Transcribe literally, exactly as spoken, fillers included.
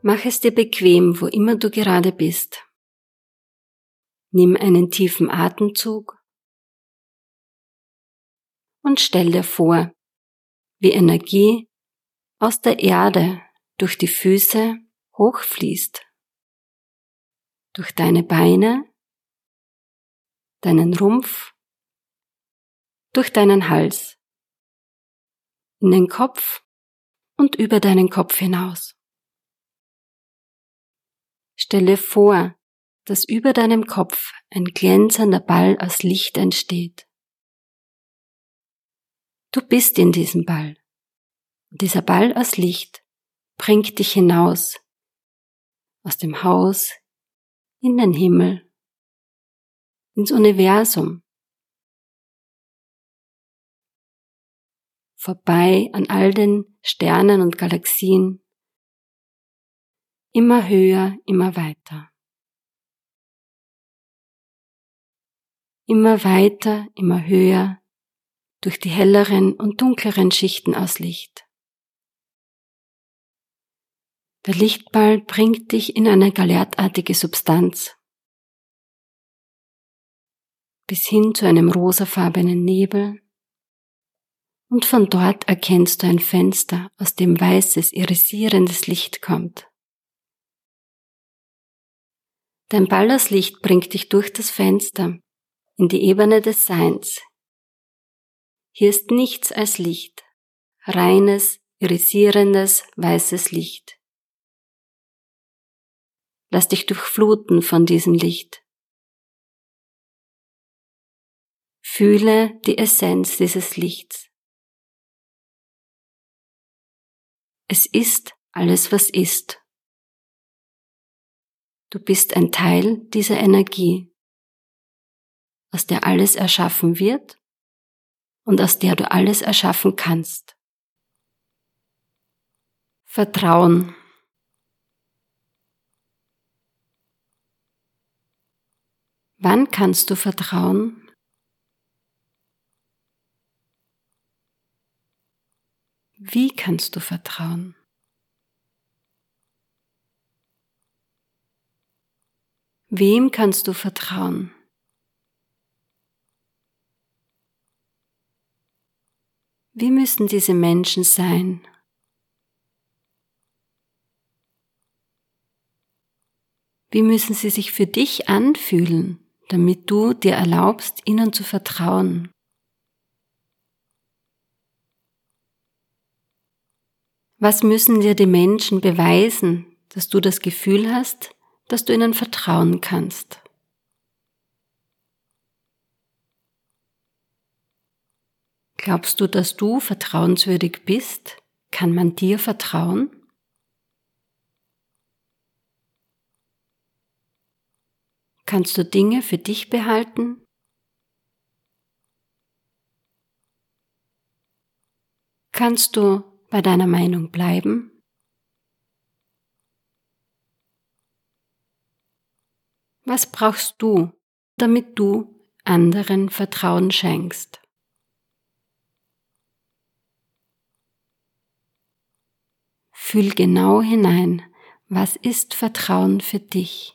Mach es dir bequem, wo immer du gerade bist. Nimm einen tiefen Atemzug und stell dir vor, wie Energie aus der Erde durch die Füße hochfließt, durch deine Beine, deinen Rumpf, durch deinen Hals, in den Kopf und über deinen Kopf hinaus. Stelle vor, dass über deinem Kopf ein glänzender Ball aus Licht entsteht. Du bist in diesem Ball. Und dieser Ball aus Licht bringt dich hinaus, aus dem Haus, in den Himmel, ins Universum, vorbei an all den Sternen und Galaxien, immer höher, immer weiter. Immer weiter, immer höher, durch die helleren und dunkleren Schichten aus Licht. Der Lichtball bringt dich in eine gallertartige Substanz, bis hin zu einem rosafarbenen Nebel, und von dort erkennst du ein Fenster, aus dem weißes, irisierendes Licht kommt. Dein Ball aus Licht bringt dich durch das Fenster in die Ebene des Seins. Hier ist nichts als Licht, reines, irisierendes, weißes Licht. Lass dich durchfluten von diesem Licht. Fühle die Essenz dieses Lichts. Es ist alles, was ist. Du bist ein Teil dieser Energie, aus der alles erschaffen wird und aus der du alles erschaffen kannst. Vertrauen. Wann kannst du vertrauen? Wie kannst du vertrauen? Wem kannst du vertrauen? Wie müssen diese Menschen sein? Wie müssen sie sich für dich anfühlen, damit du dir erlaubst, ihnen zu vertrauen? Was müssen dir die Menschen beweisen, dass du das Gefühl hast, dass du ihnen vertrauen kannst? Glaubst du, dass du vertrauenswürdig bist? Kann man dir vertrauen? Kannst du Dinge für dich behalten? Kannst du bei deiner Meinung bleiben? Was brauchst du, damit du anderen Vertrauen schenkst? Fühl genau hinein, was ist Vertrauen für dich?